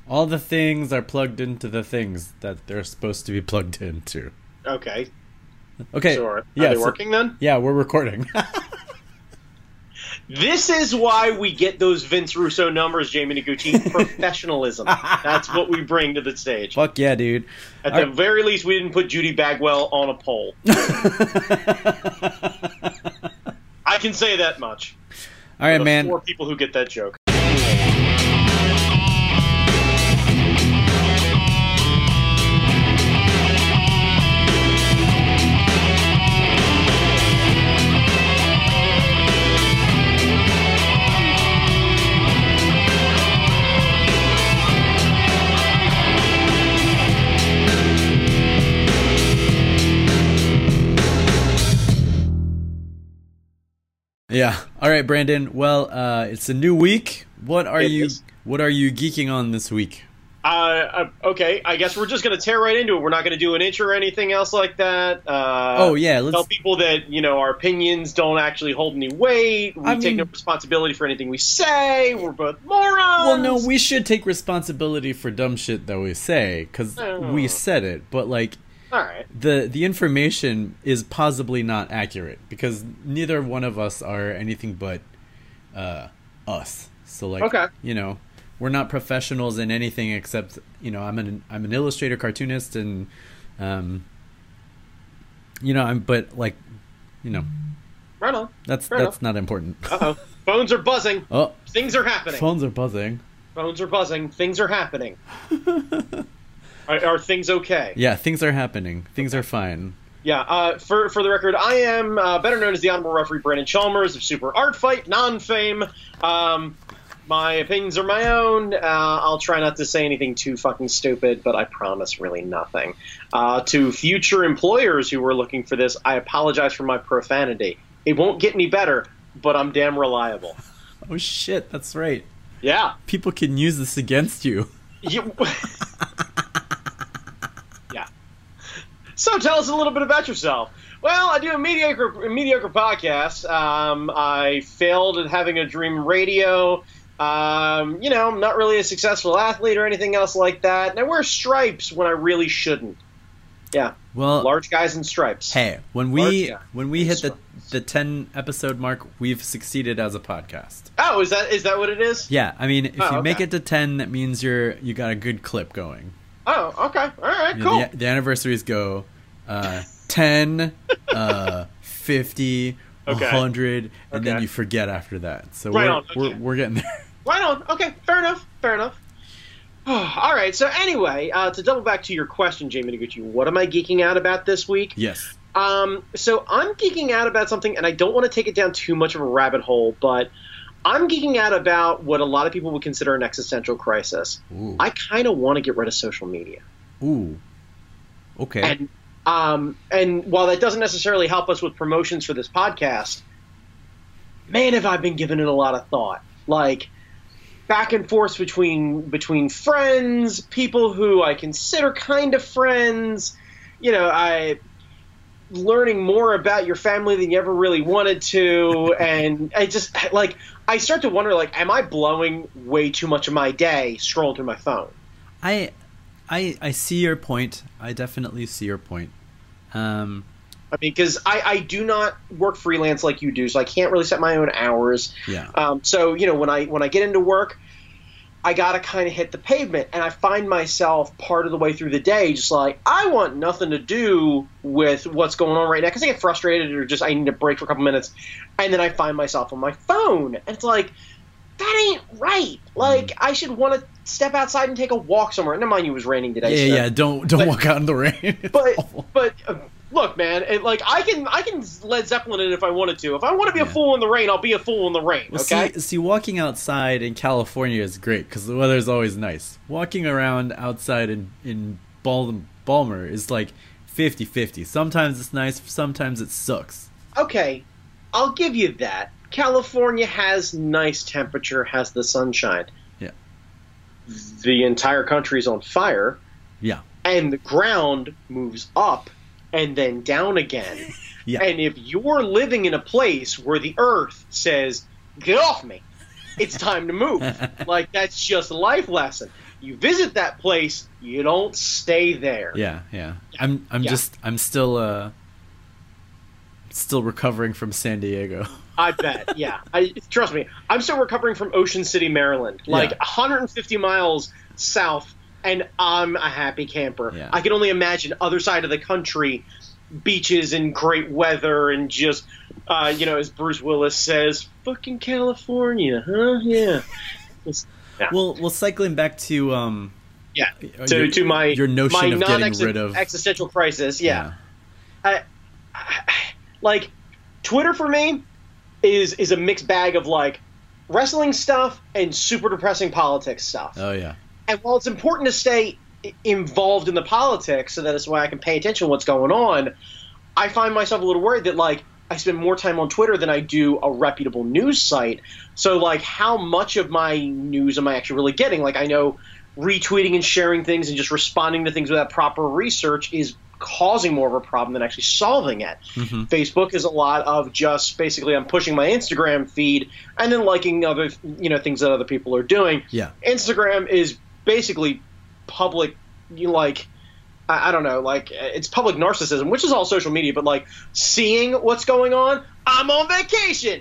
All the things are plugged into the things that they're supposed to be plugged into. Okay. Okay. So are they working then? Yeah, we're recording. This is why we get those Vince Russo numbers, Jamie Noguchi. Professionalism. That's what we bring to the stage. Fuck yeah, dude. At the very least, we didn't put Judy Bagwell on a pole. I can say that much. All right, man. 4 people who get that joke. Yeah. All right, Brandon. Well, it's a new week. What are you geeking on this week? Okay. I guess we're just going to tear right into it. We're not going to do an intro or anything else like that. Let's tell people that our opinions don't actually hold any weight. We take no responsibility for anything we say. We're both morons. Well, no, we should take responsibility for dumb shit that we say because we said it. But all right. The information is possibly not accurate because neither one of us are anything but us. So okay. We're not professionals in anything except I'm an illustrator, cartoonist, and right on. That's not important. Uh-oh. Phones are buzzing. Oh, things are happening. Phones are buzzing. Phones are buzzing. Things are happening. Are things okay? Yeah, things are happening. Things are fine. Yeah, for the record, I am better known as the Honorable Referee Brandon Chalmers of Super Art Fight, non-fame. My opinions are my own. I'll try not to say anything too fucking stupid, but I promise really nothing. To future employers who were looking for this, I apologize for my profanity. It won't get any better, but I'm damn reliable. Oh shit, that's right. Yeah. People can use this against you. Yeah. So tell us a little bit about yourself. Well, I do a mediocre podcast. I failed at having a dream radio. I'm not really a successful athlete or anything else like that. And I wear stripes when I really shouldn't. Yeah. Well, large guys in stripes. Hey, when we hit the 10 episode mark, we've succeeded as a podcast. Oh, is that what it is? Yeah, I mean, if you make it to 10, that means you got a good clip going. Oh, okay. All right, cool. The anniversaries go 10, 50, 100, and then you forget after that. So we're getting there. Right on. Okay, fair enough. All right, so anyway, to double back to your question, Jamie Noguchi, what am I geeking out about this week? Yes. So I'm geeking out about something, and I don't want to take it down too much of a rabbit hole, but I'm geeking out about what a lot of people would consider an existential crisis. Ooh. I kind of want to get rid of social media. Ooh. Okay. And while that doesn't necessarily help us with promotions for this podcast, man, have I been giving it a lot of thought. Like, back and forth between friends, people who I consider kind of friends, learning more about your family than you ever really wanted to, and I start to wonder, am I blowing way too much of my day scrolling through my phone? I see your point. I definitely see your point. Because I do not work freelance like you do, so I can't really set my own hours. Yeah. So when I get into work, I gotta kind of hit the pavement, and I find myself part of the way through the day just I want nothing to do with what's going on right now because I get frustrated or just I need a break for a couple minutes, and then I find myself on my phone, and it's that ain't right. I should want to step outside and take a walk somewhere. Never mind, it was raining today. Yeah. Don't walk out in the rain. But look, man, I can Led Zeppelin it if I wanted to. If I want to be a fool in the rain, I'll be a fool in the rain. Well, okay. See, walking outside in California is great because the weather's always nice. Walking around outside in Balmer is 50-50. Sometimes it's nice, sometimes it sucks. Okay, I'll give you that. California has nice temperature, has the sunshine. Yeah. The entire country's on fire. Yeah. And the ground moves up and then down again. Yeah. And if you're living in a place where the earth says, get off me, it's time to move. That's just a life lesson. You visit that place, you don't stay there. Yeah. I'm still recovering from San Diego. I bet. Yeah. Trust me. I'm still recovering from Ocean City, Maryland. Like 150 miles south, and I'm a happy camper. Yeah. I can only imagine other side of the country, beaches and great weather, and just, as Bruce Willis says, fucking California, huh? Yeah. Yeah. Well, cycling back to to my your notion of getting rid of existential crisis. Yeah. Like, Twitter for me is a mixed bag of like wrestling stuff and super depressing politics stuff. Oh yeah. And while it's important to stay involved in the politics so that it's why I can pay attention to what's going on, I find myself a little worried that like I spend more time on Twitter than I do a reputable news site. So like, how much of my news am I actually really getting? Like, I know retweeting and sharing things and just responding to things without proper research is causing more of a problem than actually solving it. Mm-hmm. Facebook is a lot of just basically I'm pushing my Instagram feed and then liking other things that other people are doing. Yeah. Instagram is basically public, I don't know, like it's public narcissism, which is all social media, but like seeing what's going on. I'm on vacation.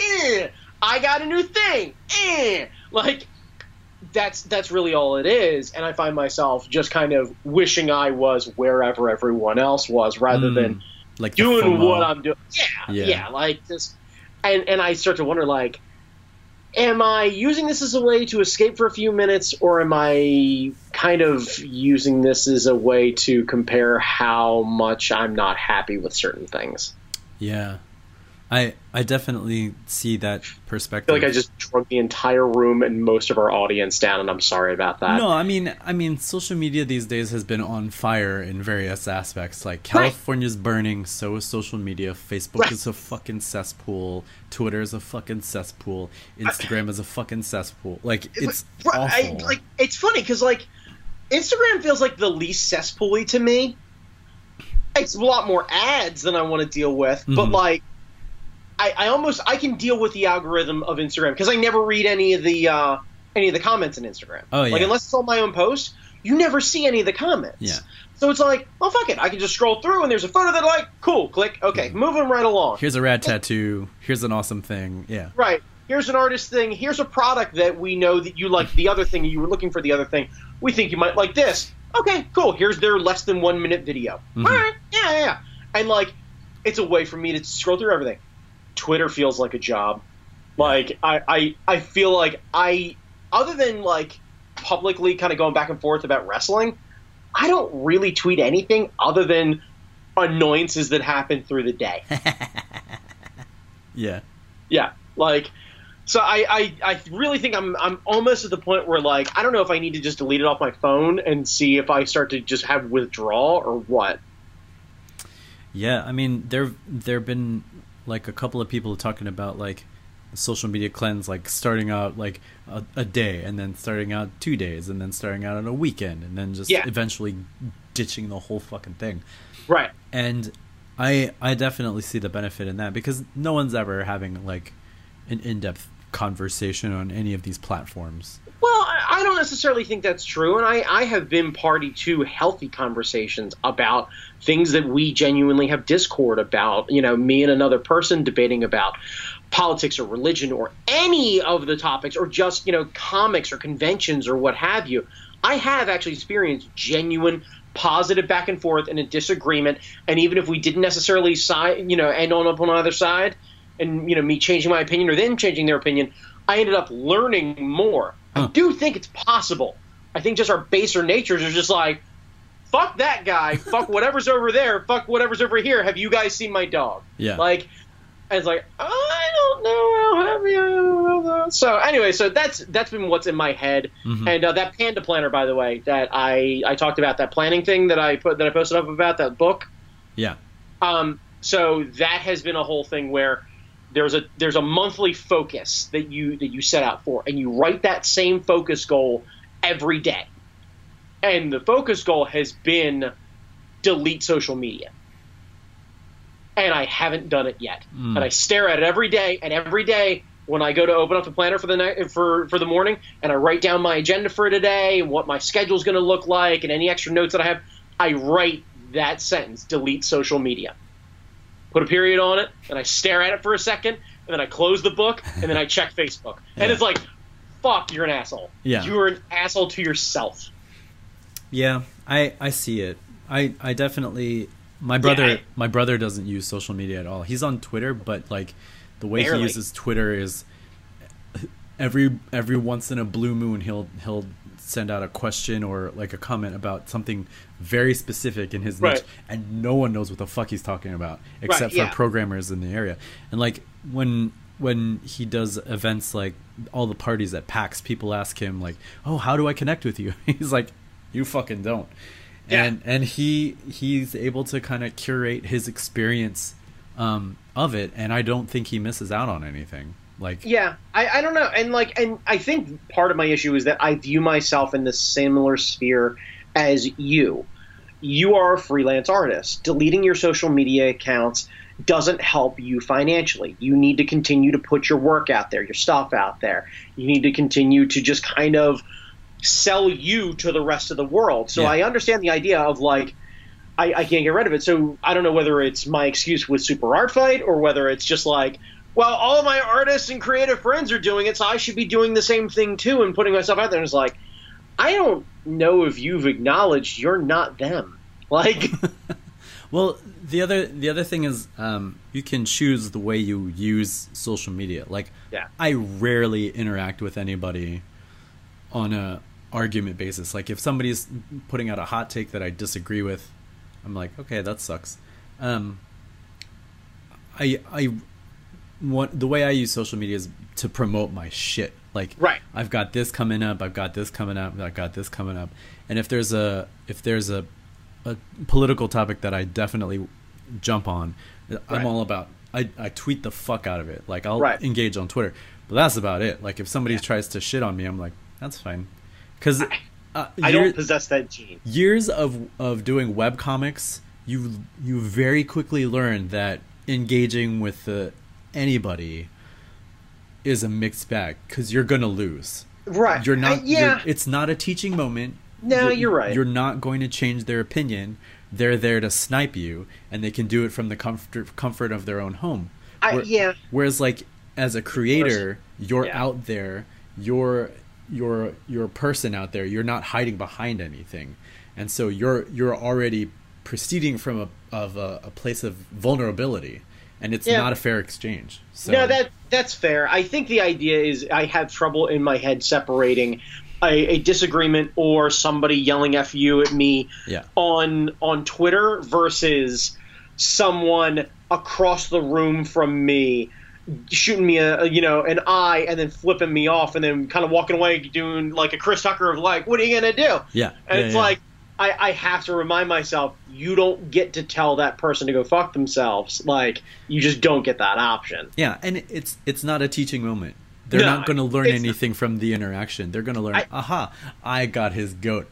I got a new thing. Like that's really all it is. And I find myself just kind of wishing I was wherever everyone else was rather than like doing what I'm doing. Yeah. Like this. And I start to wonder, like, am I using this as a way to escape for a few minutes, or am I kind of using this as a way to compare how much I'm not happy with certain things? Yeah. I definitely see that perspective. I feel like I just drunk the entire room and most of our audience down, and I'm sorry about that. No, I mean, social media these days has been on fire in various aspects. Like, California's burning, so is social media. Facebook is a fucking cesspool. Twitter is a fucking cesspool. Instagram is a fucking cesspool. Like, it's awful. It's funny, because, like, Instagram feels like the least cesspool-y to me. It's a lot more ads than I want to deal with, but, like, I can deal with the algorithm of Instagram because I never read any of the comments in Instagram. Oh yeah. Like, unless it's on my own post, you never see any of the comments. Yeah. So it's like, oh fuck it, I can just scroll through and there's a photo that I like, cool, click, okay, moving right along. Here's a rad tattoo. Here's an awesome thing. Yeah. Right. Here's an artist thing. Here's a product that we know that you like the other thing. You were looking for the other thing. We think you might like this. Okay, cool. Here's their less than 1 minute video. Mm-hmm. All right. Yeah. And like, it's a way for me to scroll through everything. Twitter feels like a job. Like, I feel like other than like publicly kind of going back and forth about wrestling, I don't really tweet anything other than annoyances that happen through the day. Yeah. Like, so I really think I'm almost at the point where, like, I don't know if I need to just delete it off my phone and see if I start to just have withdrawal or what. Yeah, I mean, there've been like a couple of people talking about like social media cleanse, like starting out like a day and then starting out 2 days and then starting out on a weekend and then just eventually ditching the whole fucking thing. Right. And I definitely see the benefit in that because no one's ever having like an in-depth conversation on any of these platforms. Well, I don't necessarily think that's true, and I have been party to healthy conversations about things that we genuinely have discord about. You know, me and another person debating about politics or religion or any of the topics, or just, you know, comics or conventions or what have you. I have actually experienced genuine positive back and forth and a disagreement, and even if we didn't necessarily end up on either side, and, you know, me changing my opinion or them changing their opinion, I ended up learning more. I do think it's possible. I think just our baser natures are just like, fuck that guy, fuck whatever's over there, fuck whatever's over here. Have you guys seen my dog? Yeah. Like, and it's like, I don't know how happy I am about that. So anyway, so that's been what's in my head. Mm-hmm. And that Panda Planner, by the way, that I talked about, that planning thing that I posted up about, that book. Yeah. So that has been a whole thing where there's a monthly focus that you set out for, and you write that same focus goal every day. And the focus goal has been delete social media. And I haven't done it yet. And I stare at it every day, and every day when I go to open up the planner for the night for the morning, and I write down my agenda for today and what my schedule's going to look like, and any extra notes that I have, I write that sentence: delete social media. Put a period on it, and I stare at it for a second, and then I close the book, and then I check Facebook, and it's like, fuck, you're an asshole. Yeah, you're an asshole to yourself. Yeah, I see it. I definitely. My brother doesn't use social media at all. He's on Twitter, but like the way he uses Twitter is every once in a blue moon he'll send out a question or like a comment about something very specific in his niche, and no one knows what the fuck he's talking about except for programmers in the area. And like when he does events like all the parties at PAX, people ask him like, "Oh, how do I connect with you?" He's like, "You fucking don't." And he's able to kind of curate his experience of it, and I don't think he misses out on anything. Like, I don't know, and I think part of my issue is that I view myself in the similar sphere as you. You are a freelance artist. Deleting your social media accounts doesn't help you financially. You need to continue to put your work out there, your stuff out there. You need to continue to just kind of sell you to the rest of the world. So I understand the idea of like, I can't get rid of it. So I don't know whether it's my excuse with Super Art Fight or whether it's just like, well, all of my artists and creative friends are doing it, so I should be doing the same thing too and putting myself out there. And it's like, I don't know if you've acknowledged you're not them. Like, well, the other thing is you can choose the way you use social media. Like, I rarely interact with anybody on a argument basis. Like if somebody's putting out a hot take that I disagree with, I'm like, okay, that sucks. The way I use social media is to promote my shit. Like, I've got this coming up, I've got this coming up, I've got this coming up. And if there's a political topic that I definitely jump on, I'm all about, I tweet the fuck out of it. Like I'll engage on Twitter, but that's about it. Like if somebody tries to shit on me, I'm like, that's fine. Because I don't possess that gene. Years of doing webcomics, you very quickly learn that engaging with anybody is a mixed bag because you're gonna lose. Right. You're not. It's not a teaching moment. No, you're right. You're not going to change their opinion. They're there to snipe you, and they can do it from the comfort of their own home. Whereas, like as a creator, you're out there. You're person out there. You're not hiding behind anything, and so you're already proceeding from a place of vulnerability, and it's not a fair exchange. So. No, that's fair. I think the idea is I have trouble in my head separating a disagreement or somebody yelling "F you" at me on Twitter versus someone across the room from me shooting me an eye and then flipping me off and then kind of walking away doing like a Chris Tucker of like, what are you gonna do? It's like I have to remind myself, you don't get to tell that person to go fuck themselves. Like you just don't get that option. Yeah, and it's not a teaching moment. They're not going to learn anything from the interaction. They're going to learn, I got his goat.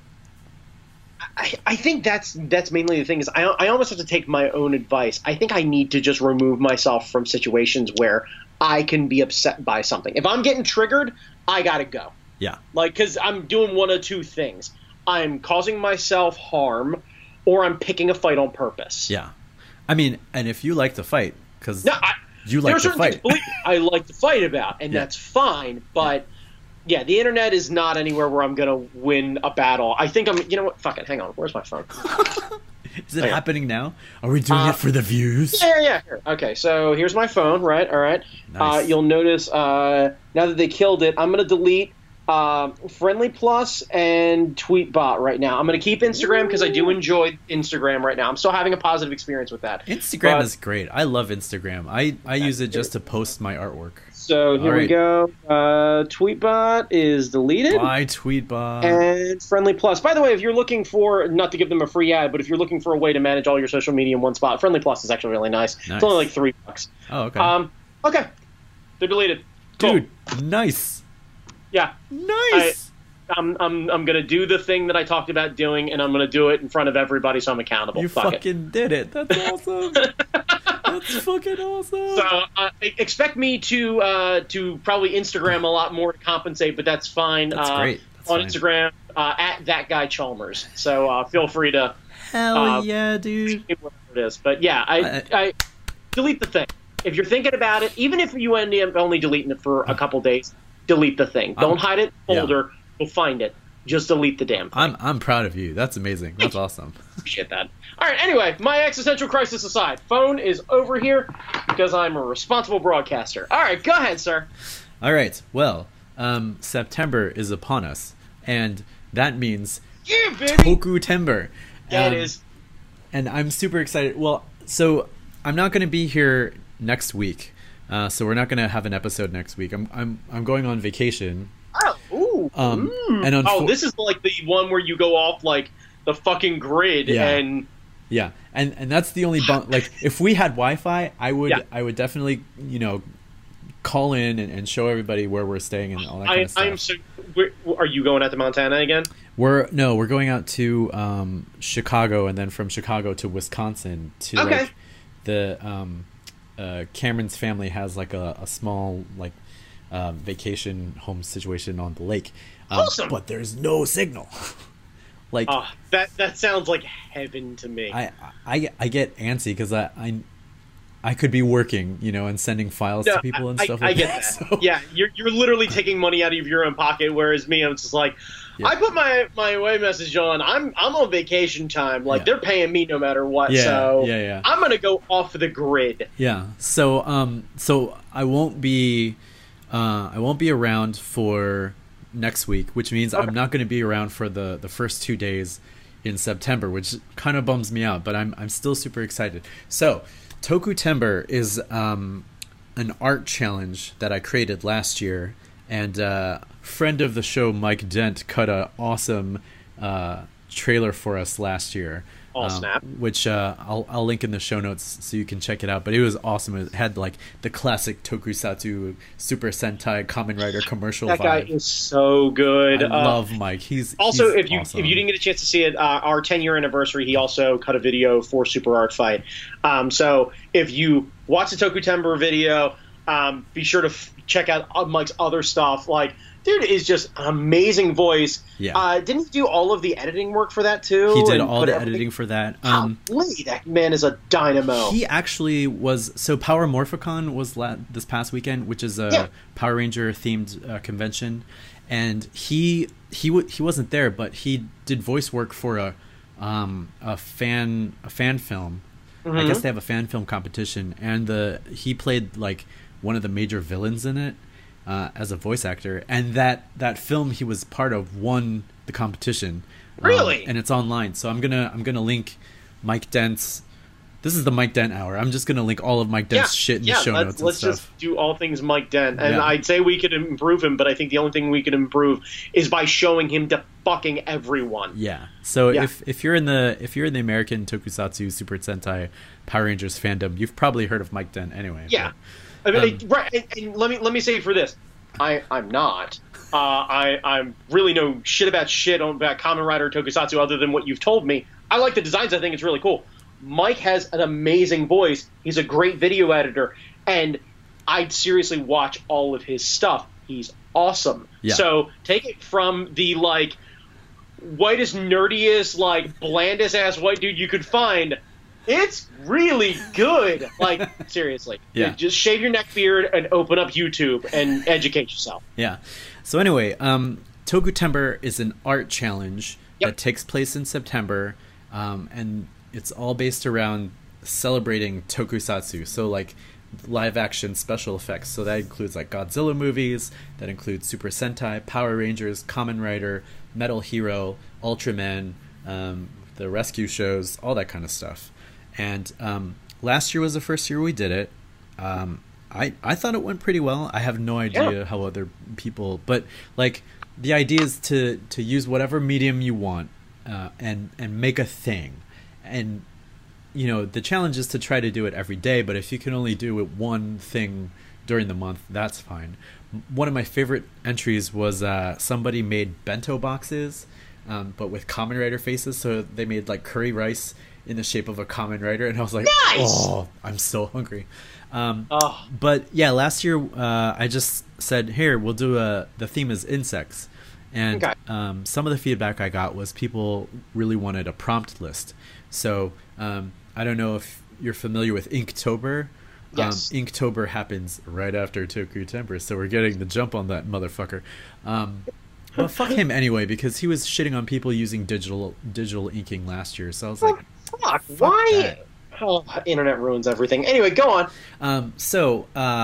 I think that's mainly the thing is I almost have to take my own advice. I think I need to just remove myself from situations where I can be upset by something. If I'm getting triggered, I got to go. Yeah. Like, because I'm doing one of two things. I'm causing myself harm or I'm picking a fight on purpose. Yeah. I mean, and if you like to fight, because you like to fight. Things, I like to fight about, and that's fine. But the internet is not anywhere where I'm gonna win a battle. I think I'm. You know what? Fuck it. Hang on. Where's my phone? Is it happening now? Are we doing it for the views? Yeah. Here. Okay. So here's my phone. Right. All right. Nice. You'll notice now that they killed it, I'm gonna delete Friendly Plus and Tweetbot right now. I'm going to keep Instagram because I do enjoy Instagram right now. I'm still having a positive experience with that. Instagram is great. I love Instagram. I use it just to post my artwork. So here we go. Tweetbot is deleted. Bye, Tweetbot. And Friendly Plus. By the way, if you're looking for, not to give them a free ad, but if you're looking for a way to manage all your social media in one spot, Friendly Plus is actually really nice. It's only like $3. Oh, okay. Okay. They're deleted. Cool. Dude, nice. Yeah. Nice. I'm gonna do the thing that I talked about doing, and I'm gonna do it in front of everybody, so I'm accountable. You fucking did it. That's awesome. That's fucking awesome. So expect me to probably Instagram a lot more to compensate, but that's fine. That's great. That's on fine. Instagram at that guy Chalmers. So feel free to Hell yeah, dude. whatever it is. But yeah, I delete the thing. If you're thinking about it, even if you end up only deleting it for a couple days, delete the thing. Don't hide it in the folder. You'll find it. Just delete the damn thing. I'm proud of you. That's amazing. That's awesome. Appreciate that. All right. Anyway, my existential crisis aside, phone is over here because I'm a responsible broadcaster. All right, go ahead, sir. All right. Well, September is upon us, and that means Yeah, baby. Toku-tember. Yeah, it is. And I'm super excited. Well, so I'm not going to be here next week, so we're not going to have an episode next week. I'm going on vacation. Oh, ooh. And this is like the one where you go off like the fucking grid and and that's the only like if we had Wi-Fi, I would definitely call in and show everybody where we're staying and all that kind of stuff. Are you going out to Montana again? We're going out to Chicago, and then from Chicago to Wisconsin to like the Cameron's family has like a small like vacation home situation on the lake. Awesome. But there's no signal. Like that sounds like heaven to me. I get antsy because I could be working, and sending files to people and stuff like that. I get that. So. Yeah, you're literally taking money out of your own pocket, whereas me, I'm just like, I put my away message on. I'm on vacation time. Like they're paying me no matter what. So I'm gonna go off the grid. Yeah. So I won't be around for next week, which means I'm not going to be around for the first 2 days in September, which kind of bums me out. But I'm still super excited. So Toku-tember is an art challenge that I created last year, and friend of the show Mike Dent cut a awesome trailer for us last year. Snap. Which I'll link in the show notes so you can check it out. But it was awesome. It had like the classic Tokusatsu Super Sentai Kamen Rider commercial that vibe. That guy is so good. I love Mike. He's also he's if you didn't get a chance to see it, our 10-year anniversary, he also cut a video for Super Art Fight. So if you watch the Toku-tember video, be sure to check out Mike's other stuff. Like, dude is just an amazing voice. Yeah. Didn't he do all of the editing work for that too? He did all the editing for that. That man is a dynamo. He actually was. So Power Morphicon was this past weekend, which is a Power Ranger themed convention, and he wasn't there, but he did voice work for a fan film. Mm-hmm. I guess they have a fan film competition, and he played like one of the major villains in it. As a voice actor, and that film he was part of won the competition. Really? And it's online, so I'm gonna link Mike Dent's. This is the Mike Dent hour. I'm just gonna link all of Mike Dent's shit in the show notes. Let's stuff. Just do all things Mike Dent, and I'd say we could improve him, but I think the only thing we could improve is by showing him to fucking everyone. Yeah. So if you're in the American Tokusatsu Super Sentai Power Rangers fandom, you've probably heard of Mike Dent anyway. Yeah. But, and let me say for this, I'm not. I really know shit about Kamen Rider Tokusatsu other than what you've told me. I like the designs. I think it's really cool. Mike has an amazing voice. He's a great video editor, and I'd seriously watch all of his stuff. He's awesome. Yeah. So take it from the like whitest, nerdiest, like blandest ass white dude you could find. It's really good. Like, seriously. Yeah. Just shave your neck beard and open up YouTube and educate yourself. Yeah. So anyway, Toku-tember is an art challenge that takes place in September, and it's all based around celebrating tokusatsu. So like live action special effects. So that includes like Godzilla movies, that includes Super Sentai, Power Rangers, Kamen Rider, Metal Hero, Ultraman, the rescue shows, all that kind of stuff. And last year was the first year we did it. I thought it went pretty well. I have no idea how other people, but like the idea is to use whatever medium you want and make a thing. And the challenge is to try to do it every day, but if you can only do it one thing during the month, that's fine. One of my favorite entries was somebody made bento boxes but with Kamen Rider faces. So they made like curry rice in the shape of a Kamen Rider, and I was like, Nice! oh, I'm so hungry. Oh, But yeah, last year I just said, here, we'll do the theme is insects. And Okay. some of the feedback I got was people really wanted a prompt list. So I don't know if you're familiar with Inktober. Yes. Inktober happens right after Tokutember, so we're getting the jump on that motherfucker. But fuck him anyway, because he was shitting on people using digital inking last year. So I was like, fuck, why? that. Oh, internet ruins everything. Anyway, go on. So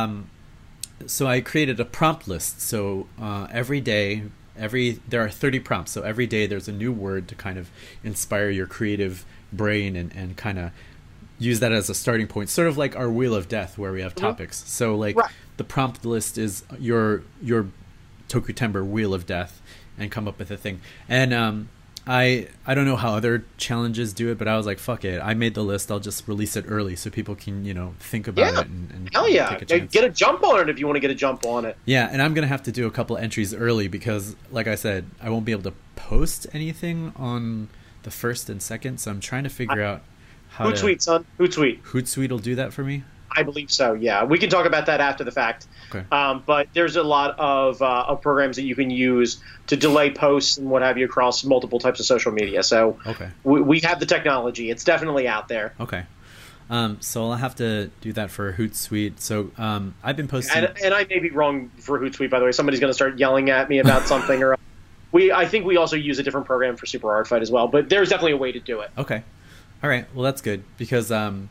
I created a prompt list. So every day, there are 30 prompts. So every day there's a new word to kind of inspire your creative brain and kind of use that as a starting point. Sort of like our Wheel of Death, where we have topics. So like Right. the prompt list is your Tokutember Wheel of Death, and come up with a thing. And I don't know how other challenges do it, but I was like, fuck it. I made the list. I'll just release it early so people can, think about Yeah. it and Hell yeah. take a chance. Get a jump on it if you want to get a jump on it. Yeah, and I'm going to have to do a couple entries early because, like I said, I won't be able to post anything on the 1st and 2nd, so I'm trying to figure out how Hootsuite, son. Hootsuite. Hootsuite will do that for me? I believe so, yeah. We can talk about that after the fact. Okay. But there's a lot of programs that you can use to delay posts and what have you across multiple types of social media. So Okay. we have the technology. It's definitely out there. Okay. So I'll have to do that for Hootsuite. So I've been posting... And I may be wrong for Hootsuite, by the way. Somebody's going to start yelling at me about something. Or I think we also use a different program for Super Art Fight as well. But there's definitely a way to do it. Okay. All right. Well, that's good because... I'm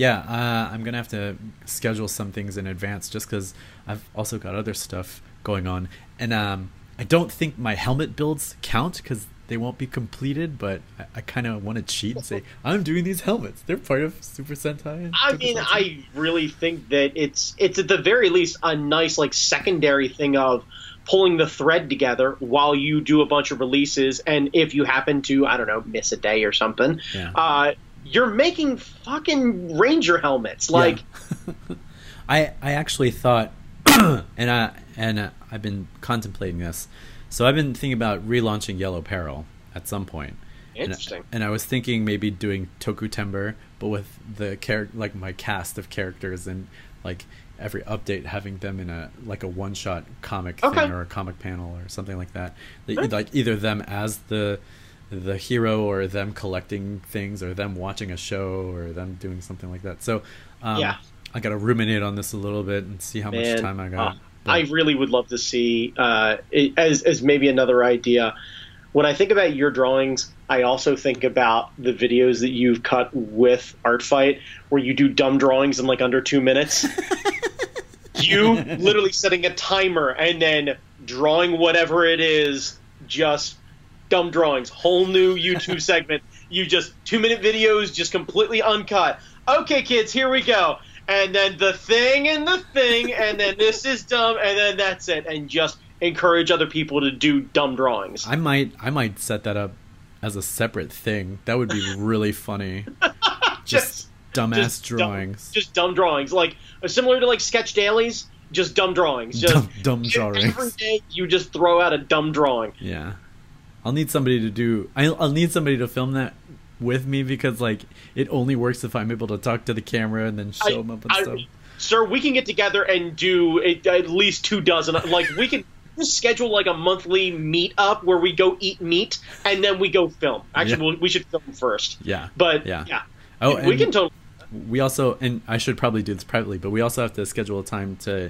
gonna have to schedule some things in advance just because I've also got other stuff going on, and I don't think my helmet builds count because they won't be completed. But I kind of want to cheat and say I'm doing these helmets. They're part of Super Sentai. I mean, I really think that it's at the very least a nice like secondary thing of pulling the thread together while you do a bunch of releases, and if you happen to, I don't know, miss a day or something, you're making fucking Ranger helmets. Like, yeah. I actually thought, and I've been contemplating this. So I've been thinking about relaunching Yellow Peril at some point. interesting. And I was thinking maybe doing Tokutember, but with the like my cast of characters and like every update having them in a one-shot comic thing or a comic panel or something like that. Like either them as the hero or them collecting things or them watching a show or them doing something like that. So I got to ruminate on this a little bit and see how much time I got. I really would love to see it, as maybe another idea. When I think about your drawings, I also think about the videos that you've cut with Art Fight where you do dumb drawings in like under 2 minutes. You literally setting a timer and then drawing whatever it is, just dumb drawings, whole new YouTube segment. You just 2-minute videos, just completely uncut. Okay, kids, here we go. And then the thing, and then this is dumb, and then that's it. And just encourage other people to do dumb drawings. I might set that up as a separate thing. That would be really funny. Just dumbass drawings. Just dumb drawings. Like similar to like sketch dailies, just dumb drawings. Just dumb drawings. Every day you just throw out a dumb drawing. Yeah. I'll need somebody to film that with me because like it only works if I'm able to talk to the camera and then show them up and stuff. Sir, we can get together and do at least 24. Like we can just schedule like a monthly meet up where we go eat meat and then we go film. Actually, we should film first. Yeah. But yeah. Oh, we can totally. We also, and I should probably do this privately, but we also have to schedule a time to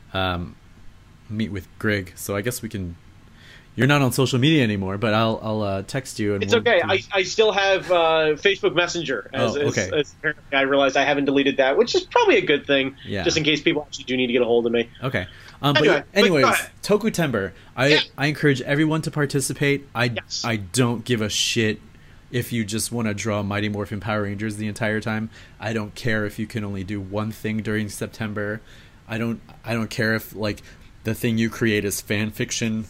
meet with Greg. So I guess we can. You're not on social media anymore, but I'll text you. And it's okay. I still have Facebook Messenger. As I realized I haven't deleted that, which is probably a good thing. Yeah. Just in case people actually do need to get a hold of me. Okay. Anyways, Tokutember. I encourage everyone to participate. I don't give a shit if you just want to draw Mighty Morphin Power Rangers the entire time. I don't care if you can only do one thing during September. I don't care if like the thing you create is fan fiction.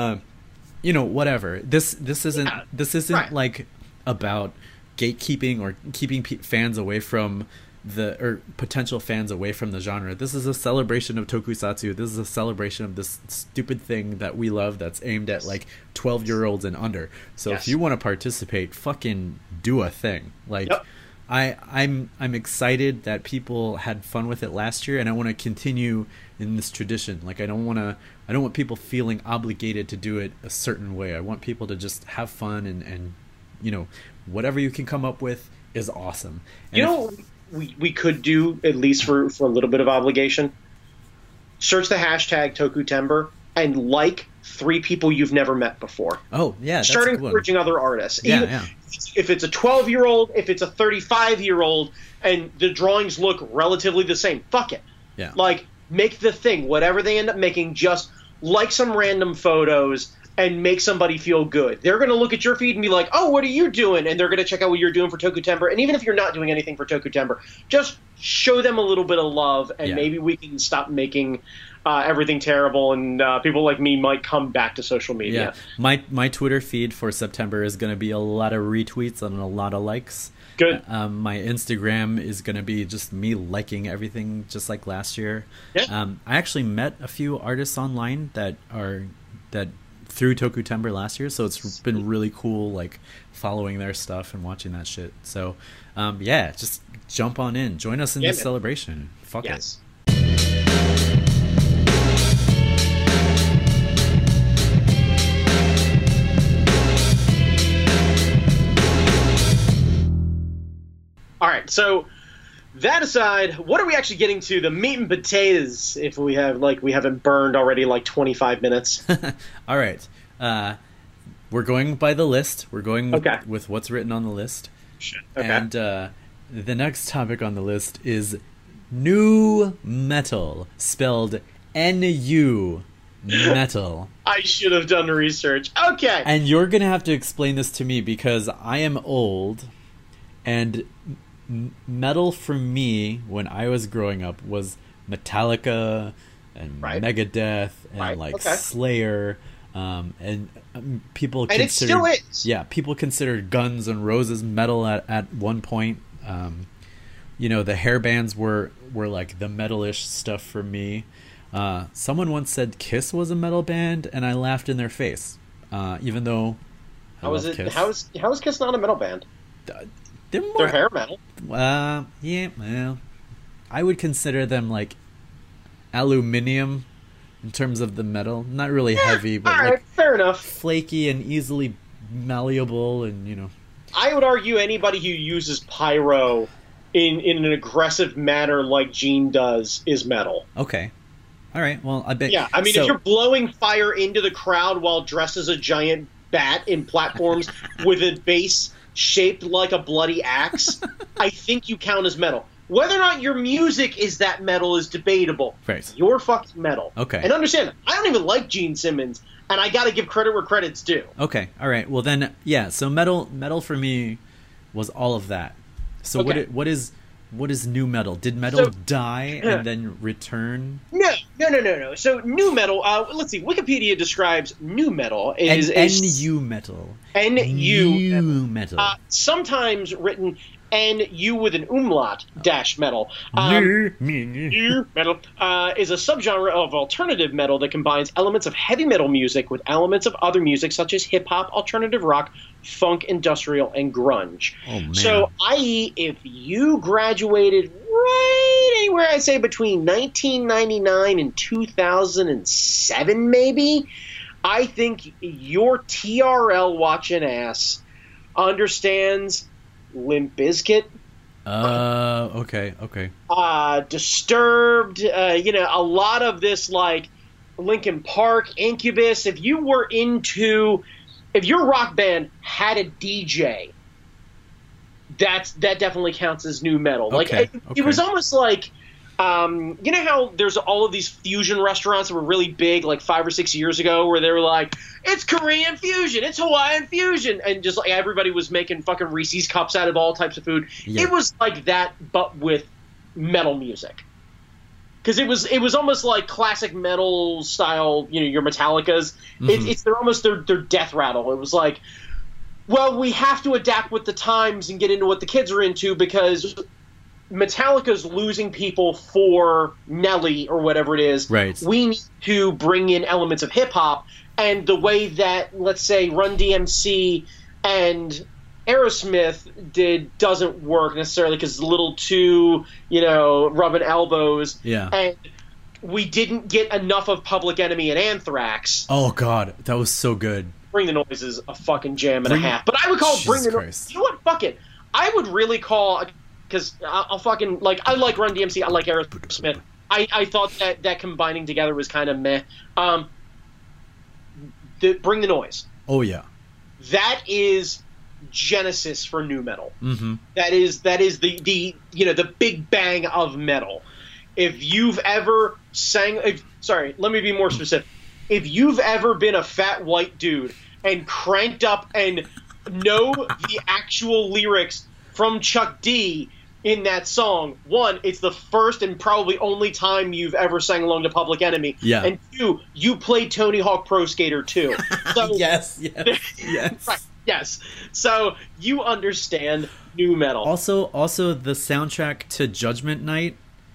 Whatever. This isn't like about gatekeeping or keeping fans away from the or potential fans away from the genre. This is a celebration of tokusatsu. This is a celebration of this stupid thing that we love that's aimed at like 12-year-olds and under. So if you want to participate, fucking do a thing. Like I'm excited that people had fun with it last year, and I want to continue in this tradition. Like I don't want people feeling obligated to do it a certain way. I want people to just have fun, and you know, whatever you can come up with is awesome. And we could do, at least for a little bit of obligation, search the hashtag Tokutember and like 3 people you've never met before. Oh, yeah. That's start encouraging other artists. Yeah. If it's a 12-year-old, if it's a 35-year-old, and the drawings look relatively the same, fuck it. Yeah. Like, make the thing. Whatever they end up making, just like some random photos and make somebody feel good. They're going to look at your feed and be like, oh, what are you doing? And they're going to check out what you're doing for Tokutember. And even if you're not doing anything for Tokutember, just show them a little bit of love, and maybe we can stop making everything terrible, and people like me might come back to social media. Yeah. My Twitter feed for September is going to be a lot of retweets and a lot of likes. Good. My Instagram is going to be just me liking everything just like last year. Yeah. I actually met a few artists online that through Tokutember last year, so it's been really cool, like following their stuff and watching that shit. So just jump on in, join us in this celebration. Fuck it. All right, so that aside, what are we actually getting to? The meat and potatoes, if we haven't burned already like 25 minutes. All right. We're going by the list. We're going with what's written on the list. Shit. Okay. And the next topic on the list is nu metal, spelled N-U metal. I should have done research. Okay. And you're going to have to explain this to me because I am old, and metal for me when I was growing up was Metallica and Megadeth and Slayer, and people considered, it still is. Yeah, people considered Guns N' Roses metal at one point. You know, the hair bands were like the metalish stuff for me. Someone once said Kiss was a metal band, and I laughed in their face, even though how is Kiss not a metal band? They're hair metal. Yeah, well, I would consider them like aluminum in terms of the metal. Not really heavy, but like fair enough. Flaky and easily malleable, and you know. I would argue anybody who uses pyro in an aggressive manner like Gene does is metal. Okay. All right. Well, I bet. Yeah, I mean, if you're blowing fire into the crowd while dressed as a giant bat in platforms with a base shaped like a bloody axe, I think you count as metal. Whether or not your music is that metal is debatable. Right. You're fucking metal. Okay. And understand, I don't even like Gene Simmons, and I gotta give credit where credit's due. Okay. All right. Well then, yeah. So metal for me was all of that. So what is nu metal? Did metal die and then return? No. So nu metal. Let's see. Wikipedia describes nu metal is NU metal. NU metal. Sometimes written NU with an umlaut dash metal. Nu metal is a subgenre of alternative metal that combines elements of heavy metal music with elements of other music such as hip hop, alternative rock, funk, industrial, and grunge. Oh, man. So, i.e., if you graduated right anywhere, I'd say between 1999 and 2007, maybe, I think your TRL watching ass understands Limp Bizkit. Okay. Disturbed, a lot of this, like Linkin Park, Incubus. If your rock band had a DJ, that definitely counts as nu metal. Like it was almost like, you know how there's all of these fusion restaurants that were really big like 5 or 6 years ago, where they were like, it's Korean fusion, it's Hawaiian fusion, and just like everybody was making fucking Reese's cups out of all types of food. Yeah. It was like that, but with metal music. Because it was almost like classic metal style, your Metallicas. Mm-hmm. They're almost their death rattle. It was like, well, we have to adapt with the times and get into what the kids are into because Metallica's losing people for Nelly or whatever it is. Right. We need to bring in elements of hip hop, and the way that, let's say, Run DMC and Aerosmith doesn't work necessarily because it's a little too, rubbing elbows. Yeah. And we didn't get enough of Public Enemy and Anthrax. Oh God, that was so good. Bring the Noise is a fucking jam and a half. But I would call Bring the Noise. You know what? Fuck it. I would really call, because I'll fucking, I like Run DMC, I like Aerosmith. I thought that combining together was kind of meh. Bring the Noise. Oh yeah. That is genesis for nu metal. Mm-hmm. That is the the big bang of metal. If you've ever let me be more specific. If you've ever been a fat white dude and cranked up and know the actual lyrics from Chuck D in that song, one, it's the first and probably only time you've ever sang along to Public Enemy. Yeah. And two, you played Tony Hawk Pro Skater 2. So, yes. right, yes. So you understand nu metal. Also the soundtrack to Judgment Night.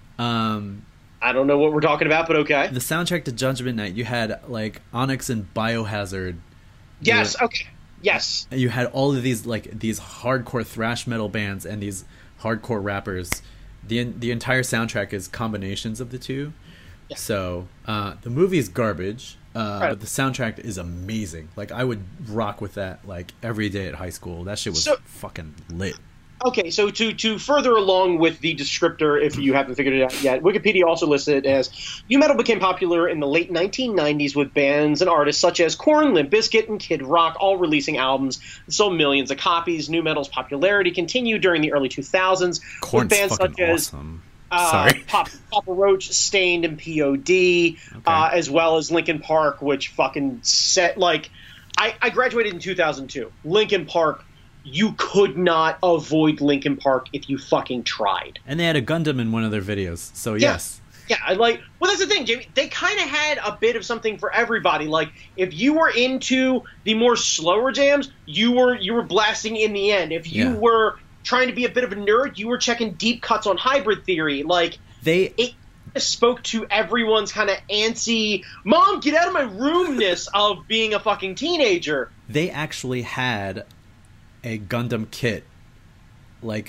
I don't know what we're talking about, but okay. The soundtrack to Judgment Night, you had like Onyx and Biohazard. Yes, okay. Yes. You had all of these these hardcore thrash metal bands and these hardcore rappers. The entire soundtrack is combinations of the two. Yeah. So the movie is garbage, right. But the soundtrack is amazing. I would rock with that every day at high school. That shit was fucking lit. Okay, so to further along with the descriptor, if you haven't figured it out yet, Wikipedia also listed it as nu metal became popular in the late 1990s with bands and artists such as Korn, Limp Bizkit, and Kid Rock, all releasing albums that sold millions of copies. Nu metal's popularity continued during the early 2000s Korn's with bands such awesome. as Papa Roach, Stained, and P.O.D., as well as Linkin Park, which fucking set I graduated in 2002. Linkin Park. You could not avoid Linkin Park if you fucking tried. And they had a Gundam in one of their videos, so yes. Yeah, well, that's the thing, Jamie. They kind of had a bit of something for everybody. If you were into the more slower jams, you were blasting In the End. If you were trying to be a bit of a nerd, you were checking deep cuts on Hybrid Theory. It spoke to everyone's kind of antsy, "Mom, get out of my roomness" of being a fucking teenager. They actually had a Gundam kit, Wait,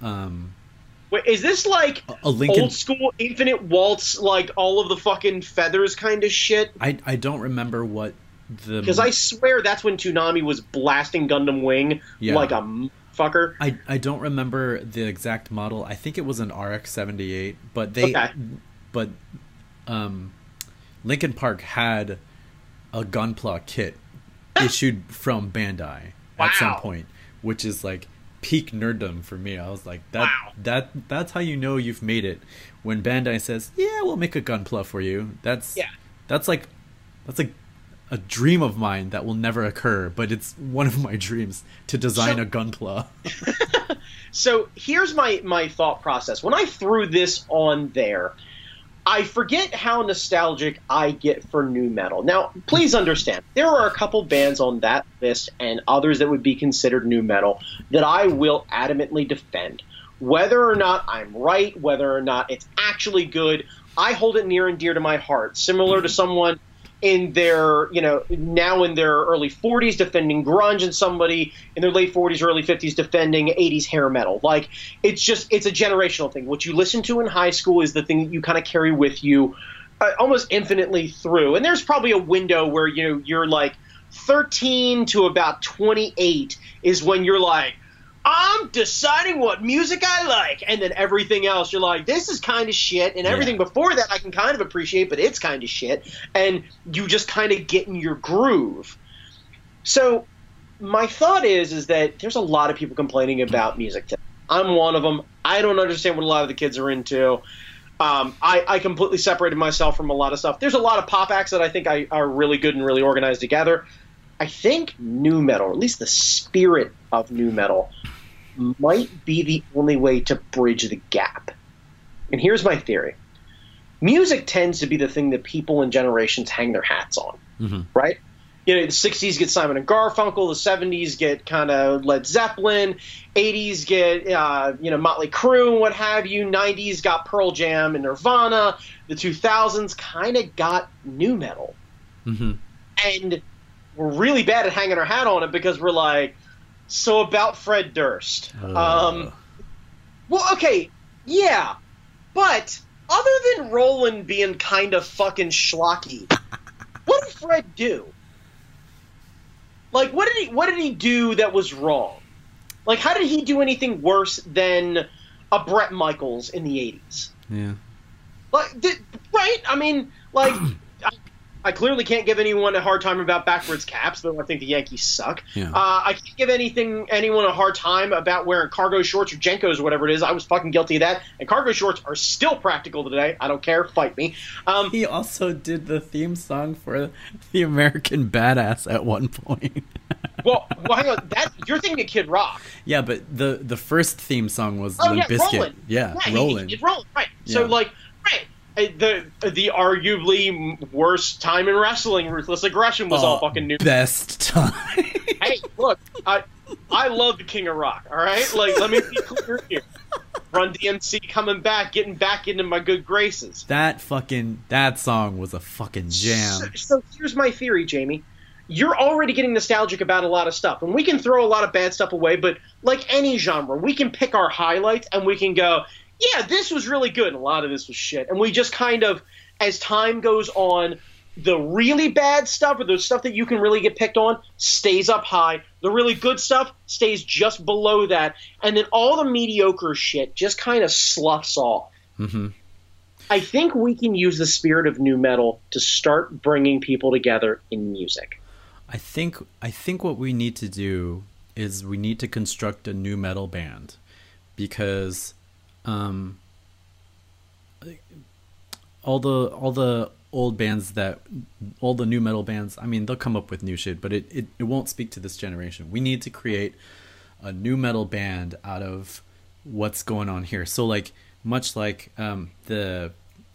is this a Lincoln... old school Infinite Waltz, all of the fucking feathers kind of shit? I don't remember what the... Because I swear that's when Toonami was blasting Gundam Wing like a fucker. I don't remember the exact model. I think it was an RX-78, but Linkin Park had a Gunpla kit issued from Bandai at some point, which is peak nerddom for me. I was like, that's how you know you've made it. When Bandai says, "Yeah, we'll make a Gunpla for you." That's a dream of mine that will never occur, but it's one of my dreams to design a Gunpla. So here's my thought process. When I threw this on there, I forget how nostalgic I get for nu metal. Now, please understand, there are a couple bands on that list and others that would be considered nu metal that I will adamantly defend. Whether or not I'm right, whether or not it's actually good, I hold it near and dear to my heart. Similar to someone in their, now in their early 40s defending grunge and somebody in their late 40s or early 50s defending 80s hair metal. It's a generational thing. What you listen to in high school is the thing that you kind of carry with you almost infinitely through. And there's probably a window where, you're 13 to about 28 is when you're I'm deciding what music I like, and then everything else you're this is kind of shit, and everything before that I can kind of appreciate, but it's kind of shit, and you just kind of get in your groove. So my thought is that there's a lot of people complaining about music today. I'm one of them. I don't understand what a lot of the kids are into. I completely separated myself from a lot of stuff. There's a lot of pop acts that I think are really good and really organized together. I think nu metal, or at least the spirit of nu metal, might be the only way to bridge the gap. And here's my theory. Music tends to be the thing that people and generations hang their hats on, right? You know, the 60s get Simon and Garfunkel, the 70s get kind of Led Zeppelin, 80s get, Motley Crue and what have you, 90s got Pearl Jam and Nirvana, the 2000s kind of got nu metal. Mm-hmm. And we're really bad at hanging our hat on it because we're like, so about Fred Durst. Well, okay, yeah, but other than Roland being kind of fucking schlocky, what did Fred do? Like, what did he do that was wrong? Like, how did he do anything worse than a Bret Michaels in the 80s? Yeah. Like, right? I mean, like, I clearly can't give anyone a hard time about backwards caps, though I think the Yankees suck. Yeah. I can't give anyone a hard time about wearing cargo shorts or Jenkos or whatever it is. I was fucking guilty of that. And cargo shorts are still practical today. I don't care. Fight me. He also did the theme song for the American Badass at one point. well, hang on. You're thinking of Kid Rock. Yeah, but the first theme song was Oh, Limp yeah, Bizkit. Roland. Yeah, Yeah, Roland. It's Roland, right. So, Yeah. like, right. The arguably worst time in wrestling, Ruthless Aggression, was all fucking new. Best time. Hey, look, I love the King of Rock, all right? Like, let me be clear here. Run DMC coming back, getting back into my good graces. That song was a fucking jam. So here's my theory, Jamie. You're already getting nostalgic about a lot of stuff, and we can throw a lot of bad stuff away, but like any genre, we can pick our highlights and we can go, yeah, this was really good, and a lot of this was shit. And we just kind of, as time goes on, the really bad stuff, or the stuff that you can really get picked on, stays up high. The really good stuff stays just below that. And then all the mediocre shit just kind of sloughs off. Mm-hmm. I think we can use the spirit of nu metal to start bringing people together in music. I think what we need to do is we need to construct a nu metal band, because all the old bands all the nu metal bands, I mean, they'll come up with new shit, but it won't speak to this generation. We need to create a nu metal band out of what's going on here. So like, much like the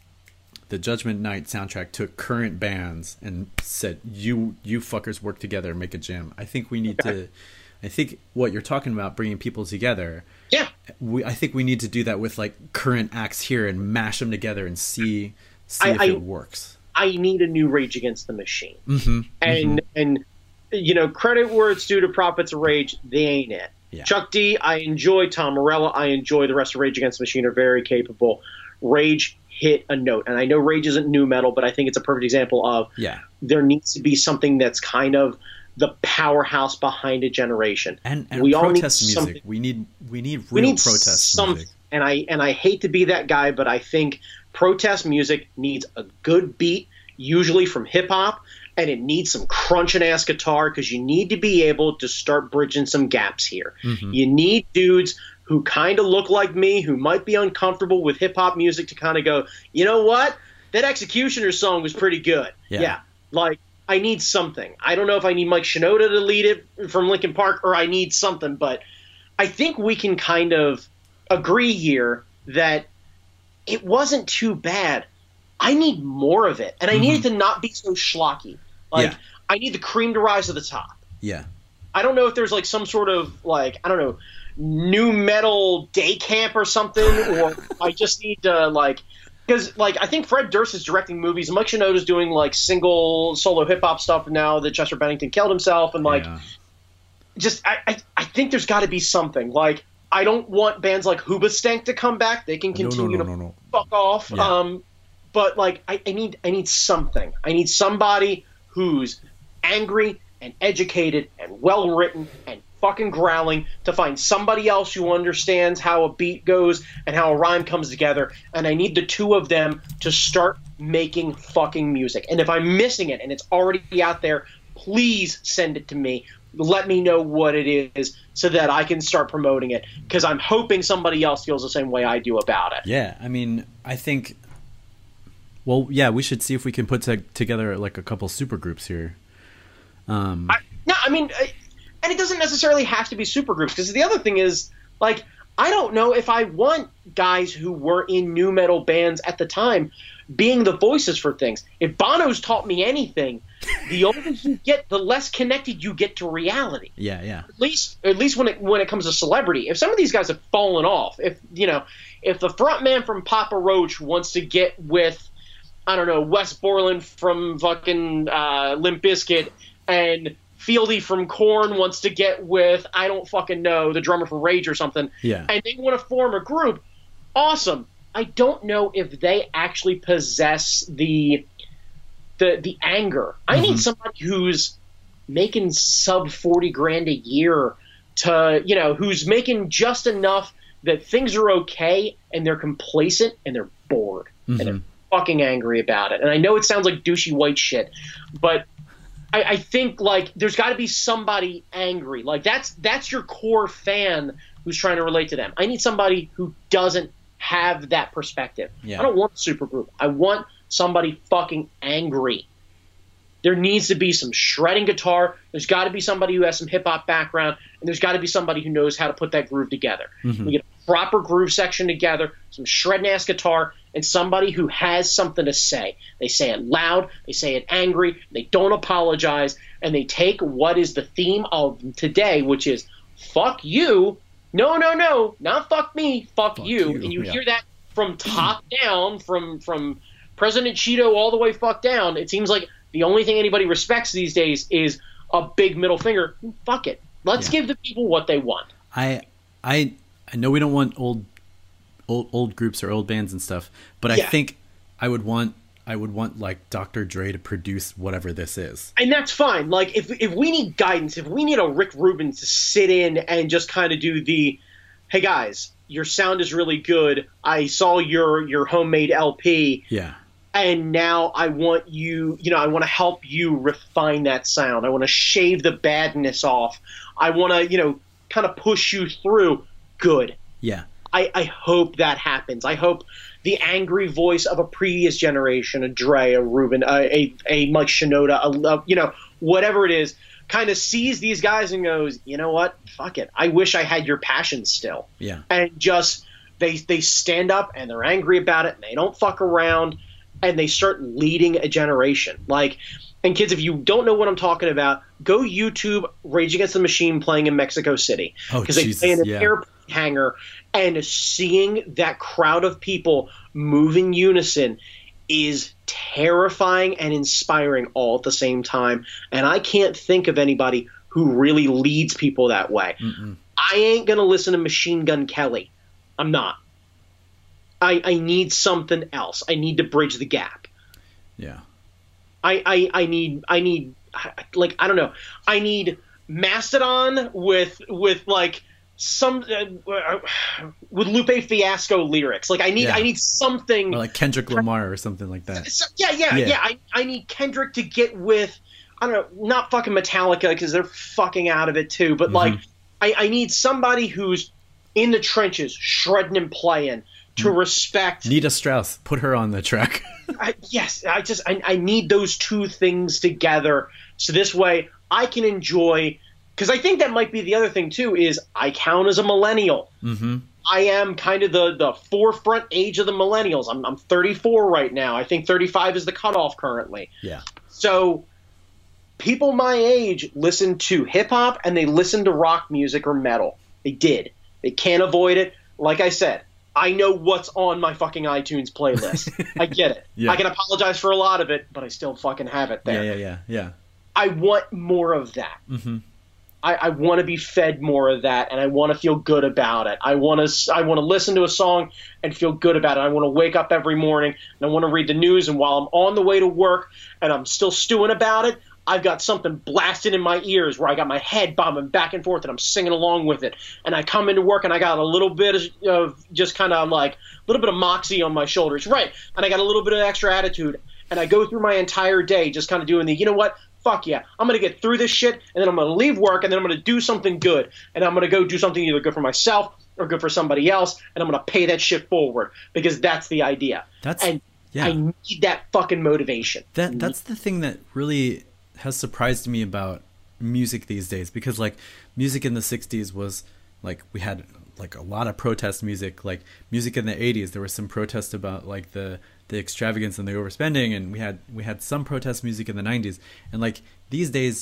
Judgment Night soundtrack took current bands and said, you fuckers work together and make a jam. I think we need to, I think what you're talking about, bringing people together. Yeah. I think we need to do that with like current acts here and mash them together and see if it works. I need a new Rage Against the Machine. Mm-hmm. And you know, credit where it's due to Prophets of Rage, they ain't it. Yeah. Chuck D, I enjoy. Tom Morello, I enjoy. The rest of Rage Against the Machine are very capable. Rage hit a note. And I know Rage isn't nu metal, but I think it's a perfect example of there needs to be something that's kind of the powerhouse behind a generation. And we protest all need music. something. We need real protest music. And I hate to be that guy, but I think protest music needs a good beat, usually from hip hop, and it needs some crunching ass guitar, because you need to be able to start bridging some gaps here. Mm-hmm. You need dudes who kind of look like me, who might be uncomfortable with hip hop music, to kind of go, you know what? That Executioner song was pretty good. Yeah. Like, I need something. I don't know if I need Mike Shinoda to lead it from Linkin Park, or I need something, but I think we can kind of agree here that it wasn't too bad. I need more of it, and I need it to not be so schlocky. Like, I need the cream to rise to the top. Yeah. I don't know if there's like some sort of like, I don't know, nu metal day camp or something, or I just need to like, because like I think Fred Durst is directing movies, and Mike Shinoda's doing like single solo hip hop stuff now that Chester Bennington killed himself, and like, just I think there's got to be something. Like, I don't want bands like Hoobastank to come back; they can continue to fuck off. Yeah. But like I need something. I need somebody who's angry and educated and well written and fucking growling, to find somebody else who understands how a beat goes and how a rhyme comes together, and I need the two of them to start making fucking music. And if I'm missing it and it's already out there, please send it to me. Let me know what it is so that I can start promoting it, because I'm hoping somebody else feels the same way I do about it. Yeah, I mean, I think, well, yeah, we should see if we can put together like a couple super groups here. And it doesn't necessarily have to be supergroups, because the other thing is, like, I don't know if I want guys who were in nu metal bands at the time being the voices for things. If Bono's taught me anything, the older you get, the less connected you get to reality. Yeah, yeah. At least when it comes to celebrity. If some of these guys have fallen off, if the front man from Papa Roach wants to get with, I don't know, Wes Borland from fucking Limp Bizkit, and Fieldy from Korn wants to get with, I don't fucking know, the drummer for Rage or something, Yeah. and they want to form a group, awesome. I don't know if they actually possess the anger. I need somebody who's making sub 40 grand a year to, who's making just enough that things are okay and they're complacent and they're bored and they're fucking angry about it. And I know it sounds like douchey white shit, but I think like there's got to be somebody angry. Like that's your core fan who's trying to relate to them. I need somebody who doesn't have that perspective. Yeah. I don't want a supergroup. I want somebody fucking angry. There needs to be some shredding guitar. There's got to be somebody who has some hip-hop background, and there's got to be somebody who knows how to put that groove together. We get a proper groove section together, some shredding-ass guitar, and somebody who has something to say. They say it loud, they say it angry, they don't apologize, and they take what is the theme of today, which is fuck you. No, not fuck me, fuck you. And you hear that from top down, from President Cheeto all the way fuck down. It seems like the only thing anybody respects these days is a big middle finger. Fuck it. Let's give the people what they want. I know we don't want old groups or old bands and stuff, but I think I would want like Dr. Dre to produce whatever this is. And that's fine. Like if we need guidance, if we need a Rick Rubin to sit in and just kind of do the, hey guys, your sound is really good. I saw your homemade LP. Yeah. And now I want you, I want to help you refine that sound. I want to shave the badness off. I want to, kind of push you through. Good. Yeah. I hope that happens. I hope the angry voice of a previous generation, a Dre, a Rubin, a Mike Shinoda, whatever it is, kind of sees these guys and goes, you know what? Fuck it. I wish I had your passion still. Yeah. And just they stand up and they're angry about it and they don't fuck around. And they start leading a generation. And kids, if you don't know what I'm talking about, go YouTube Rage Against the Machine playing in Mexico City. Because they play in an airplane hangar, and seeing that crowd of people move in unison is terrifying and inspiring all at the same time. And I can't think of anybody who really leads people that way. I ain't going to listen to Machine Gun Kelly. I'm not. I need something else. I need to bridge the gap. Yeah. I need like, I don't know. I need Mastodon with like some with Lupe Fiasco lyrics. Like I need something, or like Kendrick Lamar or something like that. Yeah. I need Kendrick to get with, I don't know, not fucking Metallica because they're fucking out of it too. But like I need somebody who's in the trenches, shredding and playing. To respect Nita Strauss, put her on the track. I need those two things together, so this way I can enjoy. Because I think that might be the other thing too. Is I count as a millennial. I am kind of the forefront age of the millennials. I'm 34 right now. I think 35 is the cutoff currently. Yeah. So people my age listen to hip hop and they listen to rock music or metal. They did. They can't avoid it. Like I said. I know what's on my fucking iTunes playlist. I get it. Yeah. I can apologize for a lot of it, but I still fucking have it there. Yeah. I want more of that. I want to be fed more of that, and I want to feel good about it. I want to listen to a song and feel good about it. I want to wake up every morning, and I want to read the news, and while I'm on the way to work and I'm still stewing about it, I've got something blasted in my ears where I got my head bobbing back and forth and I'm singing along with it. And I come into work and I got a little bit of just kind of like a little bit of moxie on my shoulders. Right. And I got a little bit of extra attitude. And I go through my entire day just kind of doing you know what? Fuck yeah. I'm going to get through this shit and then I'm going to leave work and then I'm going to do something good. And I'm going to go do something either good for myself or good for somebody else. And I'm going to pay that shit forward because that's the idea. I need that fucking motivation. That's the thing that really has surprised me about music these days, because like music in the 60s was like, we had like a lot of protest music. Like music in the 80s, there was some protest about like the the extravagance and the overspending, and we had some protest music in the 90s, and like these days